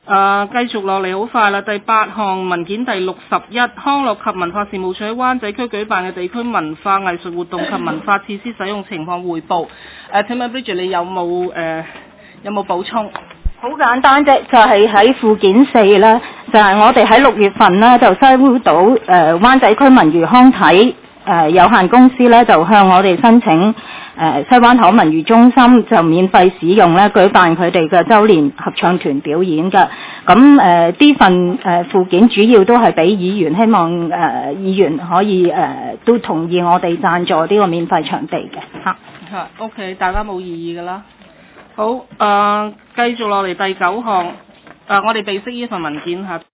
繼續落嚟好快啦，第8項文件第61，康樂及文化事務署喺灣仔區舉辦嘅地區文化藝術活動及文化設施使用情況匯報。請問 Bridget 你有冇補充？ 好簡單啫，就係喺附件4啦，就係我哋喺6月份呢，就收到灣仔區文娛康體有限公司呢，就向我哋申請西灣河文娛中心就免費使用咧舉辦佢哋嘅週年合唱團表演嘅。咁呢份附件主要都係俾議員，希望議員可以都同意我哋贊助呢個免費場地嘅嚇。 OK， 大家冇異議㗎啦。好，繼續落嚟第9項，我哋備悉呢份文件嚇。